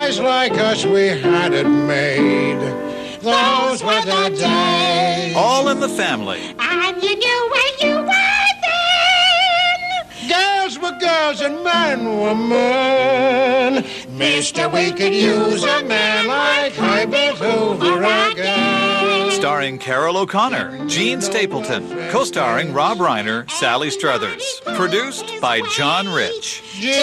boys like us, we had it made. Those were the days. All in the Family. And you knew where you were then. Girls were girls and men were men. Mister, we could use a man like Herbert Hoover again. Starring Carol O'Connor, Gene Stapleton. Co-starring Rob Reiner, Sally Struthers. Produced by John Rich.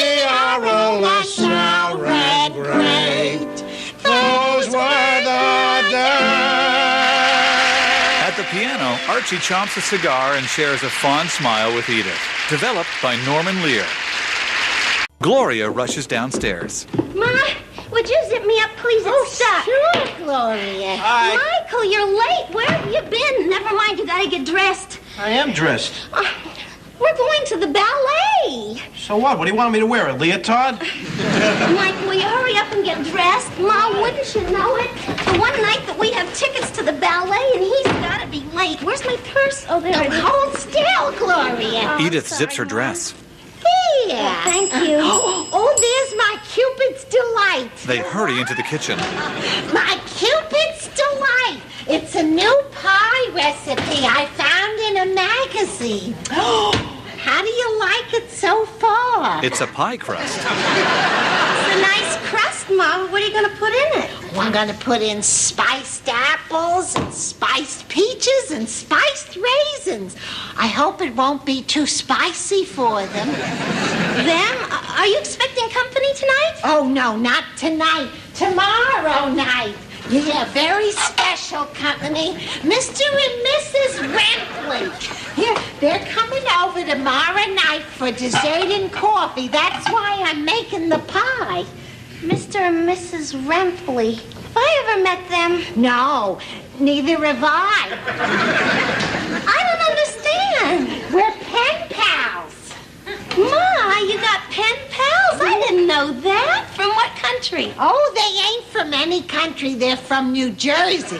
G.R.O. red great. Those were the days. At the piano, Archie chomps a cigar and shares a fond smile with Edith. Developed by Norman Lear. Gloria rushes downstairs. Ma, would you zip me up, please? It's stuck. Sure, Gloria. Hi. Michael, you're late. Where have you been? Never mind, you gotta get dressed. I am dressed. We're going to the ballet. So what? What do you want me to wear, a leotard? Michael, will you hurry up and get dressed? Ma, wouldn't you know it? The one night that we have tickets to the ballet, and he's gotta be late. Where's my purse? Oh, there it is. Hold still, Gloria. Edith zips her dress. Here. Oh, thank you. Oh, there's my Cupid's Delight. They hurry into the kitchen. My Cupid's Delight. It's a new pie recipe I found in a magazine. How do you like it so far? It's a pie crust. It's a nice crust, Ma. What are you going to put in it? I'm going to put in spiced apples and spiced peaches and spiced raisins. I hope it won't be too spicy for them. Them? Are you expecting company tonight? Oh, no, not tonight. Tomorrow night. Yeah, very special company. Mr. and Mrs. Rempley. Here, they're coming over tomorrow night for dessert and coffee. That's why I'm making the pie. Mr. and Mrs. Rempley. Have I ever met them? No, neither have I. I don't understand. We're pen pals. Ma, you got pen pals? I didn't know that. From what country? Oh, they ain't from any country. They're from New Jersey.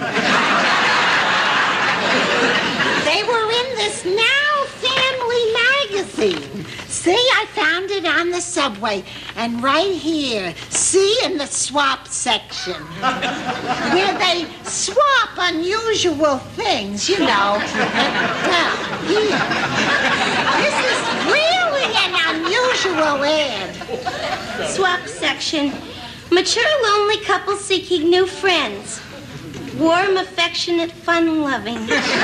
They were in this Now Family magazine. See, I found it on the subway. And right here, see, in the swap section, where they swap unusual things, you know. Now, here. This is really an unusual ad. Swap section. Mature, lonely couple seeking new friends. Warm, affectionate, fun-loving.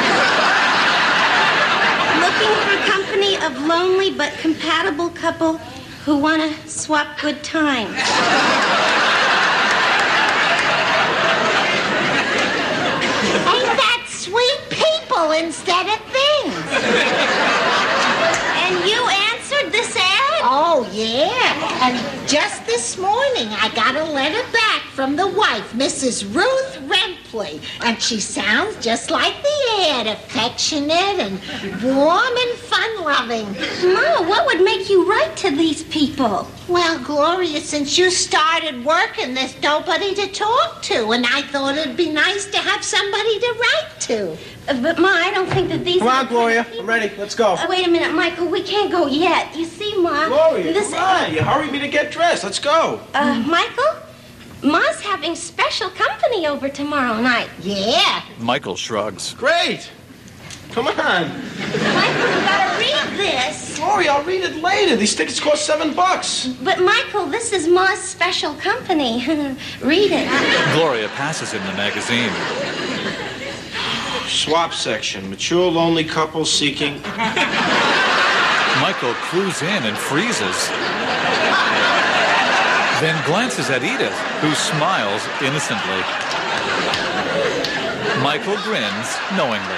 Looking for company of lonely but compatible couple who want to swap good times. Ain't that sweet people instead of things? And you answered this ad? Oh, yeah. And just this morning, I got a letter back from the wife, Mrs. Ruth Rempley. And she sounds just like the ad, affectionate and warm and fun-loving. Ma, what would make you write to these people? Well, Gloria, since you started working, there's nobody to talk to. And I thought it'd be nice to have somebody to write to. But, Ma, I don't think that these... Come on, Gloria. I'm ready. Let's go. Wait a minute, Michael. We can't go yet. You see, Ma... Gloria, come on. You hurried me to get dressed. Let's go. Michael? Ma's having special company over tomorrow night. Yeah. Michael shrugs. Great. Come on. Michael, you gotta read this. Gloria, I'll read it later. These tickets cost $7. But, Michael, this is Ma's special company. Read it. Gloria passes him the magazine. Swap section. Mature, lonely couple seeking... Michael clues in and freezes. Then glances at Edith, who smiles innocently. Michael grins knowingly.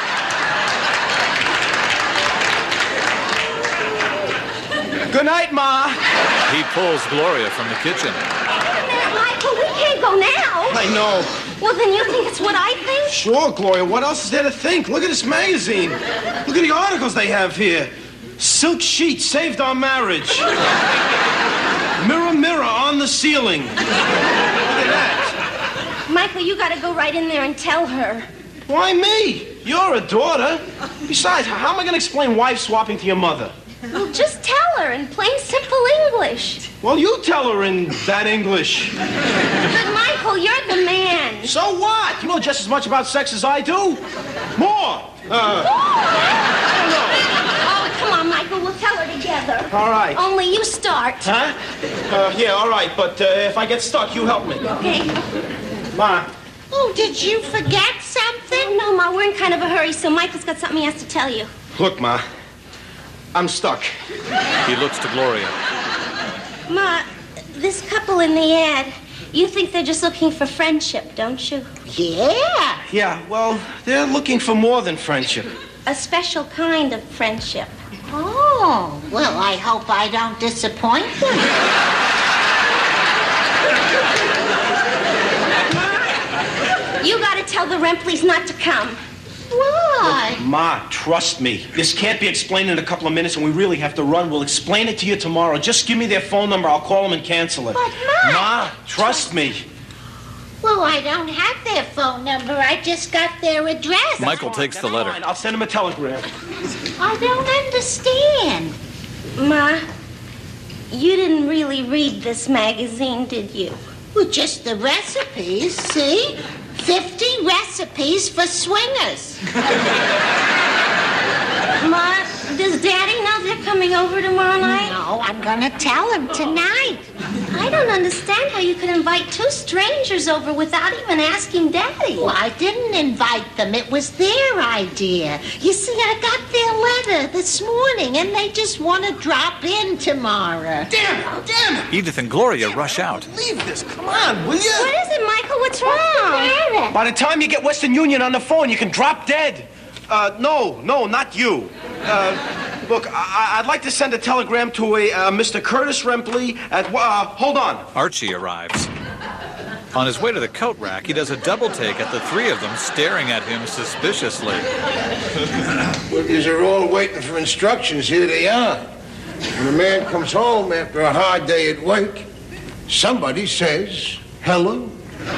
Good night, Ma. He pulls Gloria from the kitchen. Wait a minute, Michael. We can't go now. I know. Well, then you think it's what I think? Sure, Gloria. What else is there to think? Look at this magazine. Look at the articles they have here. Silk sheet saved our marriage. Mirror, mirror on the ceiling. Look at that. Michael, you gotta go right in there and tell her. Why me? You're a daughter. Besides, how am I going to explain wife swapping to your mother? Well, just tell her in plain, simple English. Well, you tell her in that English. But, Michael, you're the man. So what? You know just as much about sex as I do. More. Oh, come on, Michael. We'll tell her together. All right. Only you start. Huh? Yeah, all right. But if I get stuck, you help me. Okay. Ma. Oh, did you forget something? No, Ma, we're in kind of a hurry, so Michael's got something he has to tell you. Look, Ma. I'm stuck. He looks to Gloria. Ma, this couple in the ad, you think they're just looking for friendship, don't you? Yeah. Yeah, well, they're looking for more than friendship. A special kind of friendship. Oh, well, I hope I don't disappoint them. You gotta tell the Rempleys not to come. Why? Ma, trust me. This can't be explained in a couple of minutes, and we really have to run. We'll explain it to you tomorrow. Just give me their phone number. I'll call them and cancel it. But, Ma... Ma, trust me. Well, I don't have their phone number. I just got their address. Michael takes the letter. Fine, I'll send them a telegram. I don't understand. Ma, you didn't really read this magazine, did you? Well, just the recipes, see? 50 recipes for swingers. Ma, does Daddy know they're coming over tomorrow night? No, I'm gonna tell him tonight. I don't understand how you could invite two strangers over without even asking Daddy. Well, I didn't invite them. It was their idea. You see, I got their letter this morning, and they just want to drop in tomorrow. Damn it! Edith and Gloria rush out. Leave this. Come on, will you? What is it, Michael? What's wrong? By the time you get Western Union on the phone, you can drop dead. No, not you. Look, I'd like to send a telegram to a Mr. Curtis Rempley at... hold on. Archie arrives. On his way to the coat rack, he does a double take at the three of them staring at him suspiciously. Well, these are all waiting for instructions. Here they are. When a man comes home after a hard day at work, somebody says, hello.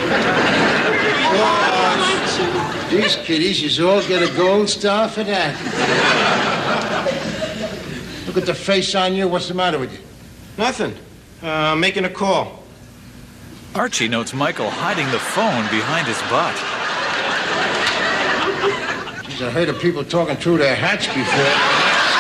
Oh, these kiddies, you all get a gold star for that. Look at the face on you. What's the matter with you? Nothing. Making a call. Archie notes Michael hiding the phone behind his butt. Jeez, I heard of people talking through their hats before.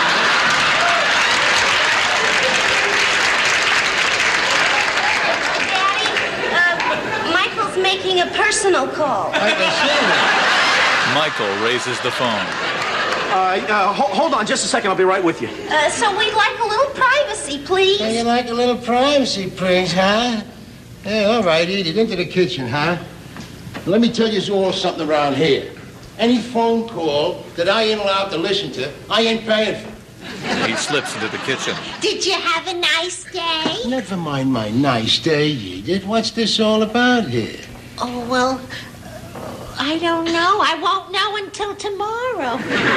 Making a personal call. Michael raises the phone. Hold on just a second. I'll be right with you. So we'd like a little privacy, please. Yeah, you like a little privacy, Prince, huh? Yeah, all right, Edith, into the kitchen, huh? Let me tell you all something around here. Any phone call that I ain't allowed to listen to, I ain't paying for. He slips into the kitchen. Did you have a nice day? Never mind my nice day, Edith. What's this all about here? Oh, well, I don't know. I won't know until tomorrow.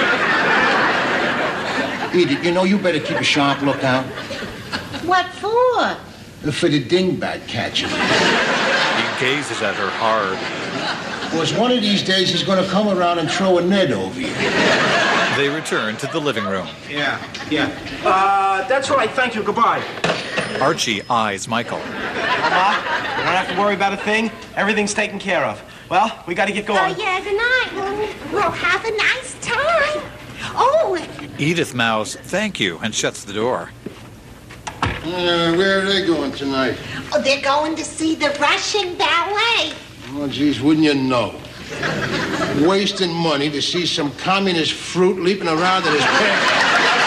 Edith, you know you better keep a sharp lookout. What for? For the dingbat catcher. He gazes at her hard. Because one of these days he's going to come around and throw a net over you. They return to the living room. Yeah. That's right. Thank you. Goodbye. Archie eyes Michael. Ma, you don't have to worry about a thing. Everything's taken care of. Well, we got to get going. Oh, yeah, good night. Well, have a nice time. Oh. Edith mouths thank you and shuts the door. Where are they going tonight? Oh, they're going to see the Russian ballet. Oh, geez, wouldn't you know? Wasting money to see some communist fruit leaping around in his pants.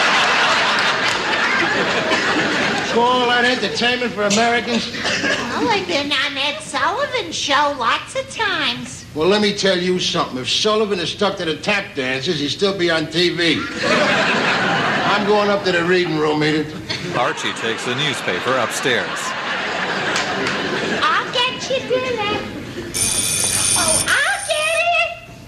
All that entertainment for Americans? Well, I've been on Ed Sullivan's show lots of times. Well, let me tell you something. If Sullivan is stuck to the tap dances, he'd still be on TV. I'm going up to the reading room, Edith. Archie takes the newspaper upstairs. I'll get you dinner. Oh, I'll get it.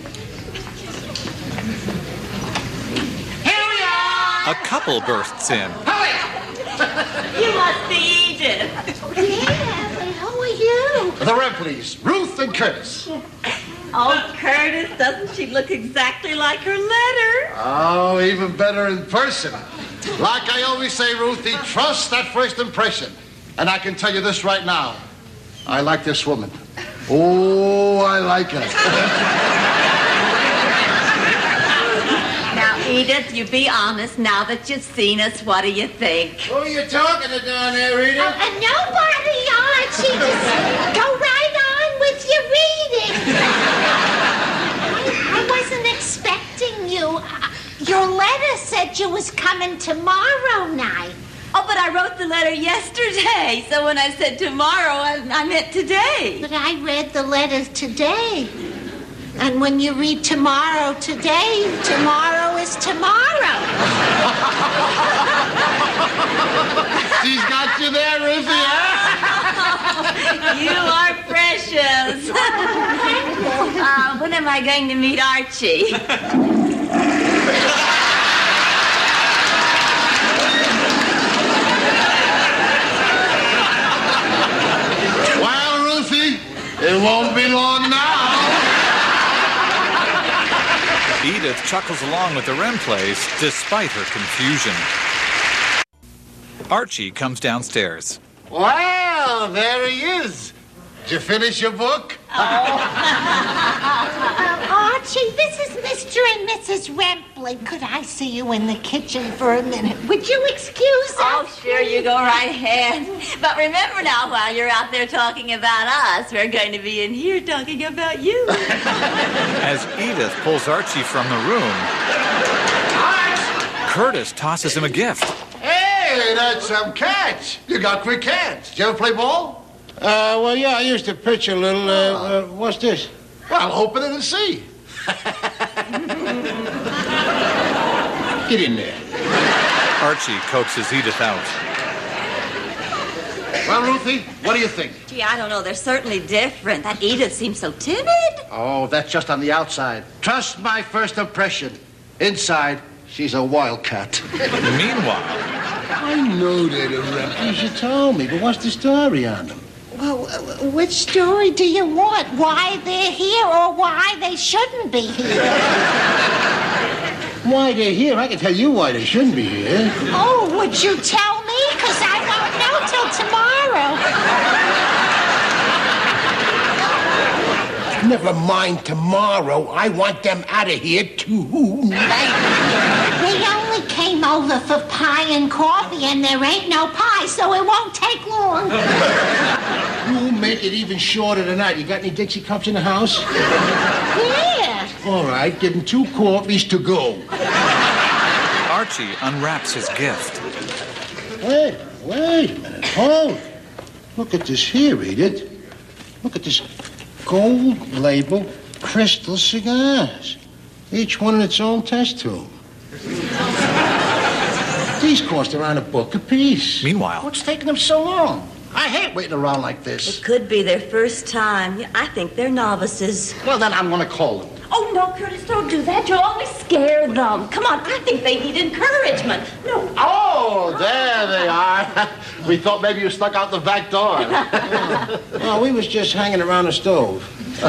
Here we are! A couple bursts in. You must be Edith. Yeah, but who are you? The Rempleys, Ruth and Curtis. Oh, Curtis, doesn't she look exactly like her letter? Oh, even better in person. Like I always say, Ruthie, trust that first impression. And I can tell you this right now. I like this woman. Oh, I like her. Now, Edith, you be honest. Now that you've seen us, what do you think? Who are you talking to down there, Edith? Nobody, Archie. Just go right on with your reading. I wasn't expecting you. Your letter said you was coming tomorrow night. Oh, but I wrote the letter yesterday, so when I said tomorrow, I meant today. But I read the letter today. And when you read tomorrow today, tomorrow is tomorrow. She's got you there, Ruthie, huh? You are precious. When am I going to meet Archie? Well, Ruthie, it won't be long now. Edith chuckles along with the Wren plays despite her confusion. Archie comes downstairs. Well, there he is. Did you finish your book? Archie, this is Mr. and Mrs. Rempley. Could I see you in the kitchen for a minute? Would you excuse us? Oh, sure, you go right ahead. But remember now, while you're out there talking about us, we're going to be in here talking about you. As Edith pulls Archie from the room, Curtis tosses him a gift. Hey, that's some catch. You got quick hands. Did you ever play ball? Well, yeah, I used to pitch a little. What's this? Well, open it and see. Get in there. Archie coaxes Edith out. Well, Ruthie, what do you think? Gee, I don't know. They're certainly different. That Edith seems so timid. Oh, that's just on the outside. Trust my first impression. Inside, she's a wildcat. Meanwhile, I know they're the Rempleys, you told me, but what's the story on them? Well, which story do you want? Why they're here or why they shouldn't be here? Why they're here? I can tell you why they shouldn't be here. Oh, would you tell me? Because I won't know till tomorrow. Never mind tomorrow. I want them out of here tonight. They only came over for pie and coffee, and there ain't no pie, so it won't take long. You make it even shorter tonight. You got any Dixie cups in the house? Yeah. All right, give them 2 coffees to go. Archie unwraps his gift. Wait a minute. Hold it. Look at this here, Edith. Look at this gold label crystal cigars. Each one in its own test tube. These cost around $1 apiece. Meanwhile, What's taking them so long? I hate waiting around like this. It could be their first time. I think they're novices. Well, then I'm going to call them. Oh, no, Curtis, don't do that. You'll only scare them. Come on, I think they need encouragement. No. Oh, there they are. We thought maybe you stuck out the back door. Oh, we was just hanging around the stove.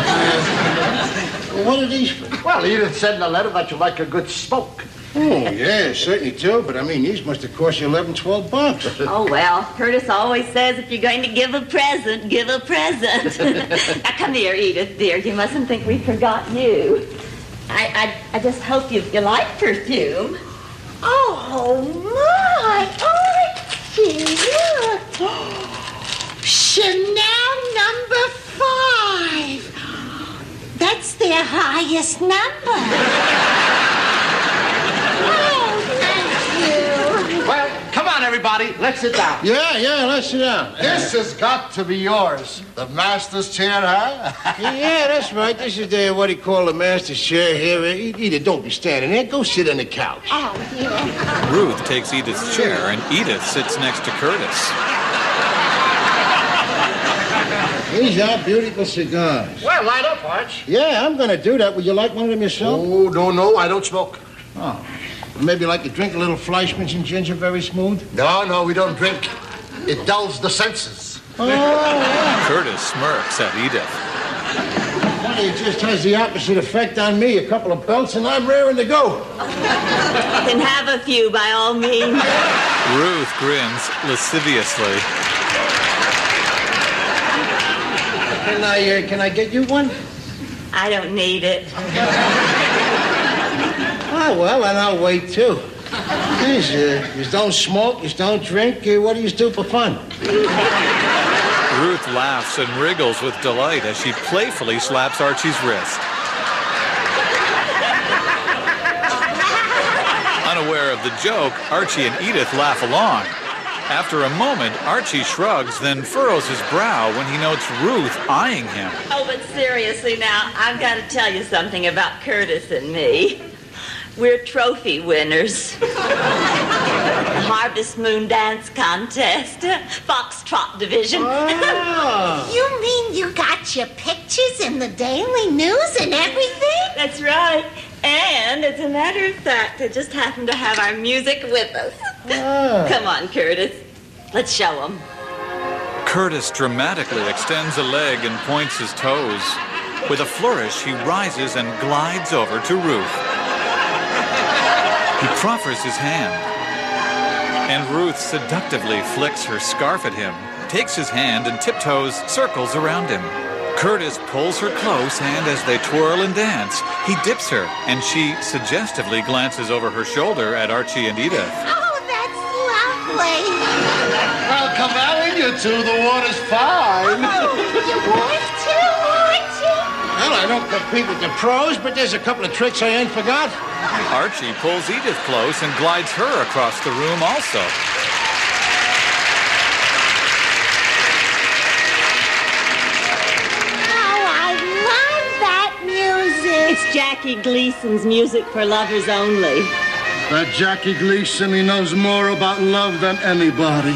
What are these for? Well, Edith said in the letter that you like a good smoke. Oh, yeah, certainly do. But, I mean, these must have cost you $11, $12. Oh, well, Curtis always says if you're going to give a present, give a present. Now, come here, Edith, dear. You mustn't think we forgot you. I just hope you like perfume. Oh, my. Archie, look. Chanel number 5. That's their highest number. Well, come on, everybody. Let's sit down. Yeah, let's sit down. This has got to be yours. The master's chair, huh? Yeah, that's right. This is the, what do you call the master's chair here. Edith, don't be standing there. Go sit on the couch. Oh, yeah. Ruth takes Edith's chair and Edith sits next to Curtis. These are beautiful cigars. Well, light up, Arch. Yeah, I'm going to do that. Would you like one of them yourself? Oh, no, I don't smoke. Oh. Maybe like to drink a little Fleischmann's and ginger very smooth? No, we don't drink. It dulls the senses. Oh. Curtis smirks at Edith. Well, it just has the opposite effect on me. A couple of belts and I'm raring to go. Then have a few by all means. Ruth grins lasciviously. Can I get you one? I don't need it. Oh, well, then I'll wait, too. Please, you don't smoke, you don't drink. What do you do for fun? Ruth laughs and wriggles with delight as she playfully slaps Archie's wrist. Unaware of the joke, Archie and Edith laugh along. After a moment, Archie shrugs, then furrows his brow when he notes Ruth eyeing him. Oh, but seriously now, I've got to tell you something about Curtis and me. We're trophy winners. Harvest Moon Dance Contest, Foxtrot Division. Oh. You mean you got your pictures in the Daily News and everything? That's right. And as a matter of fact, they just happen to have our music with us. Oh. Come on, Curtis. Let's show them. Curtis dramatically extends a leg and points his toes. With a flourish, he rises and glides over to Ruth. He proffers his hand. And Ruth seductively flicks her scarf at him, takes his hand and tiptoes circles around him. Curtis pulls her close, and as they twirl and dance, he dips her, and she suggestively glances over her shoulder at Archie and Edith. Oh, that's lovely. Well, come out in, you two. The water's fine. Oh, your wife too, Archie? Well, I don't compete with the pros, but there's a couple of tricks I ain't forgot. Archie pulls Edith close and glides her across the room also. It's Jackie Gleason's Music for Lovers Only. That Jackie Gleason, he knows more about love than anybody.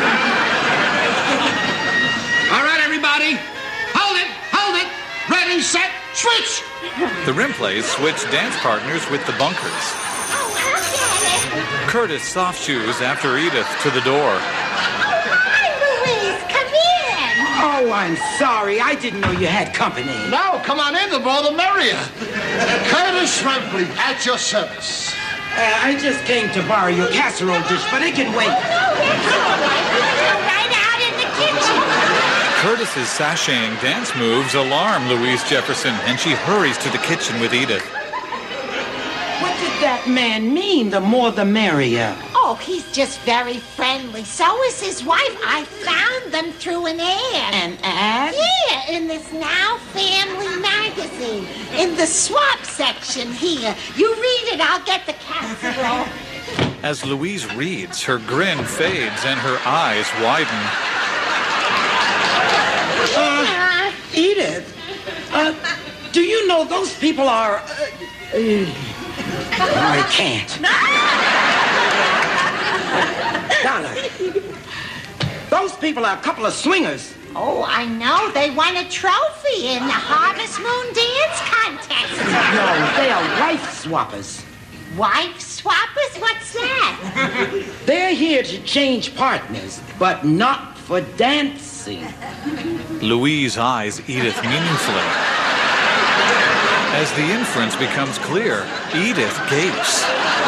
All right, everybody. Hold it. Ready, set, switch. The Rimplays switch dance partners with the Bunkers. Oh, I'll get it. Curtis soft shoes after Edith to the door. Hi, Louise. Come in. Oh, I'm sorry. I didn't know you had company. No, come on in. The more the merrier. Curtis Shrimpley, at your service. I just came to borrow your casserole dish, but it can wait. Oh, that's all right. We'll go right out in the kitchen. Curtis's sashaying dance moves alarm Louise Jefferson, and she hurries to the kitchen with Edith. What did that man mean? The more the merrier. Oh, he's just very friendly. So is his wife. I found them through an ad. An ad? Yeah, in this Now Family magazine. In the swap section here. You read it, I'll get the casserole. As Louise reads, her grin fades and her eyes widen. Edith, do you know those people are... I can't. Donna, those people are a couple of swingers. Oh, I know. They won a trophy in the Harvest Moon Dance Contest. No, they are wife swappers. Wife swappers? What's that? They're here to change partners, but not for dancing. Louise eyes Edith meaningfully. As the inference becomes clear, Edith gapes.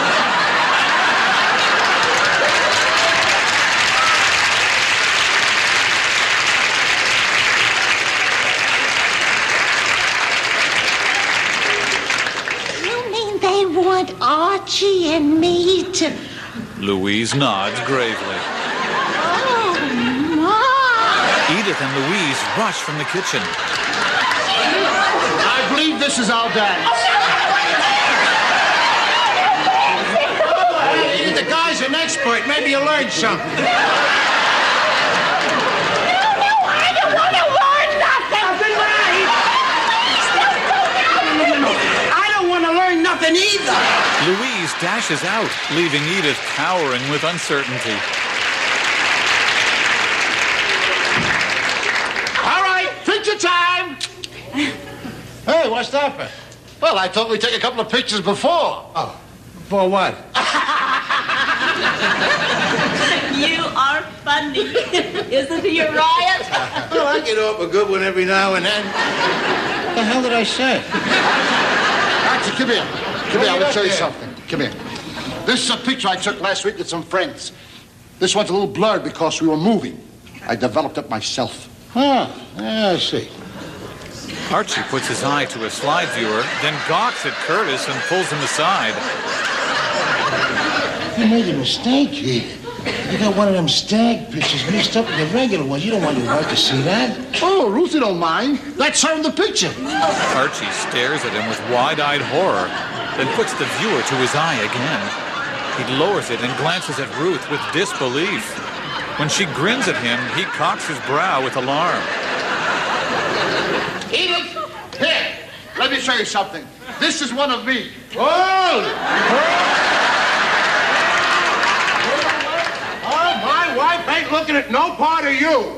You mean they want Archie and me to... Louise nods gravely. Oh, Mom! Edith and Louise rush from the kitchen. I believe this is our dance. The guy's an expert. Maybe you learned something. No, I don't want to learn nothing. I don't want to learn nothing either. Louise dashes out, leaving Edith cowering with uncertainty. All right, picture time. Hey, what's that for? Well, I thought we'd take a couple of pictures before. Oh, before what? You are funny. Isn't he a riot? Well, I get off a good one every now and then. What the hell did I say? Archie, come here. Come here, I will show you something. Come here. This is a picture I took last week with some friends. This one's a little blurred because we were moving. I developed it myself. Huh, yeah, I see. Archie puts his eye to a slide viewer, then gawks at Curtis and pulls him aside. You made a mistake here. You got one of them stag pictures mixed up with the regular ones. You don't want your wife to see that. Oh, Ruthie don't mind. That's her in the picture. Archie stares at him with wide-eyed horror, then puts the viewer to his eye again. He lowers it and glances at Ruth with disbelief. When she grins at him, he cocks his brow with alarm. Edith, here, let me show you something. This is one of me. My wife ain't looking at no part of you.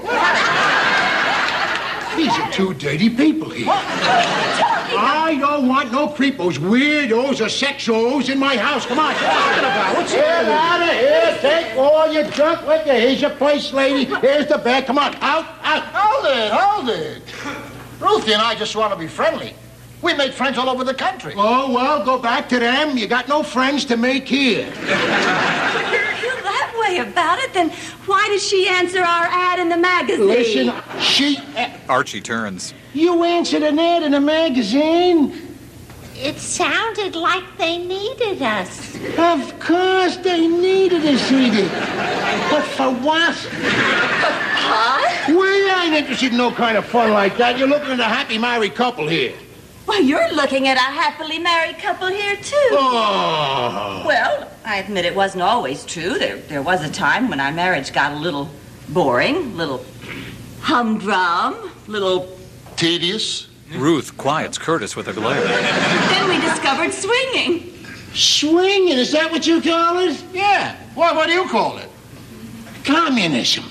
These are two dirty people here. I don't want no creepos, weirdos, or sexos in my house. Come on, what are you talking about? What's Get out of here. Take all your junk with you. Here's your place, lady. Here's the bag. Come on, out. Hold it. Ruthie and I just want to be friendly. We made friends all over the country. Oh, well, go back to them. You got no friends to make here. You're that way about it, then why did she answer our ad in the magazine? Listen, Archie turns. You answered an ad in a magazine? It sounded like they needed us. Of course they needed us, Edith. But for what? Huh? We ain't interested in no kind of fun like that. You're looking at a happy married couple here. Well, you're looking at a happily married couple here, too. Oh. Well, I admit it wasn't always true. There was a time when our marriage got a little boring, a little humdrum, little... Tedious. Ruth quiets Curtis with a glare. Then we discovered swinging. Swinging, is that what you call it? Yeah. What do you call it? Communism.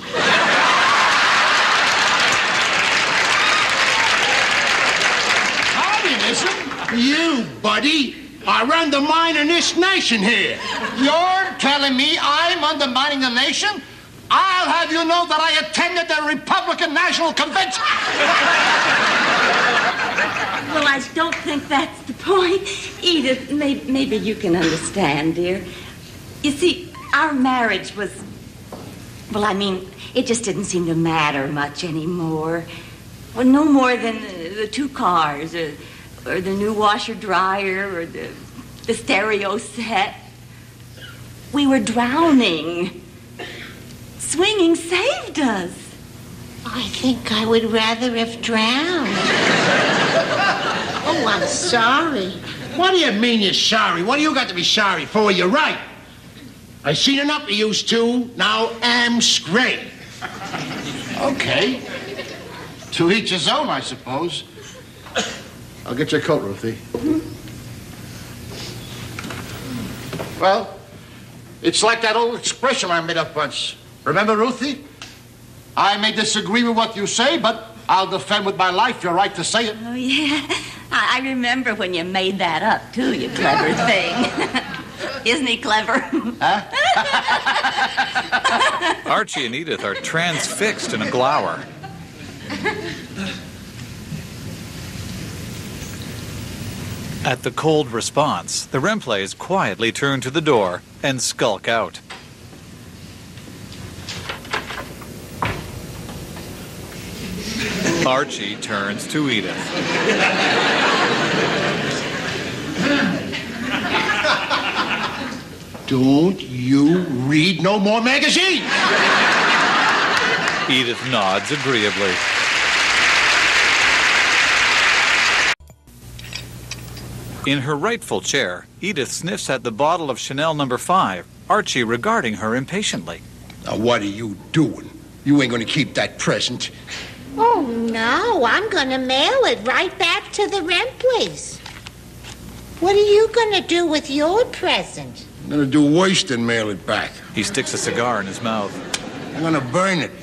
Communism? You, buddy, are undermining this nation here. You're telling me I'm undermining the nation? I'll have you know that I attended the Republican National Convention. Well, I don't think that's the point. Edith, maybe you can understand, dear. You see, our marriage was... Well, I mean, it just didn't seem to matter much anymore. Well, no more than the two cars, or the new washer-dryer, or the stereo set. We were drowning. Swinging saved us. I think I would rather have drowned. Oh, I'm sorry. What do you mean you're sorry? What do you got to be sorry for? You're right. I seen enough of you two. Now am straight. Okay. To each his own, I suppose. I'll get your coat, Ruthie. Well, it's like that old expression I made up once. Remember, Ruthie? I may disagree with what you say, but I'll defend with my life your right to say it. Oh, yeah. I remember when you made that up, too, you clever thing. Isn't he clever? Huh? Archie and Edith are transfixed in a glower. At the cold response, the Remplays quietly turn to the door and skulk out. Archie turns to Edith. Don't you read no more magazines. Edith nods agreeably. In her rightful chair, Edith sniffs at the bottle of Chanel No. 5, Archie regarding her impatiently. Now, what are you doing? You ain't gonna keep that present. Oh, no, I'm going to mail it right back to the Rempleys. What are you going to do with your present? I'm gonna do worse than mail it back. He sticks a cigar in his mouth I'm gonna burn it.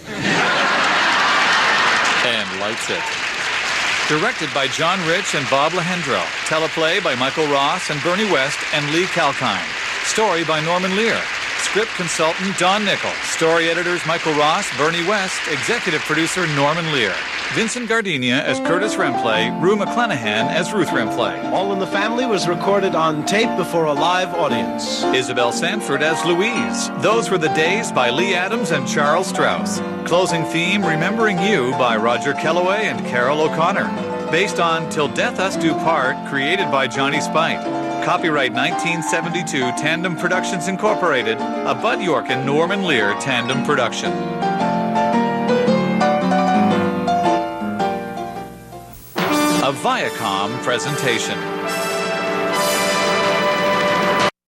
and lights it. Directed by John Rich and Bob Lehendro. Teleplay by Michael Ross and Bernie West and Lee Kalkine. Story by Norman Lear. Script consultant Don Nichol. Story editors Michael Ross, Bernie West. Executive producer Norman Lear. Vincent Gardenia as Curtis Remplay. Rue McClanahan as Ruth Remplay. All in the Family was recorded on tape before a live audience. Isabel Sanford as Louise. Those Were the Days by Lee Adams and Charles Strauss. Closing theme Remembering You by Roger Kellaway and Carol O'Connor. Based on Till Death Us Do Part, created by Johnny Spite. Copyright 1972 Tandem Productions Incorporated, a Bud York and Norman Lear tandem production. A Viacom presentation.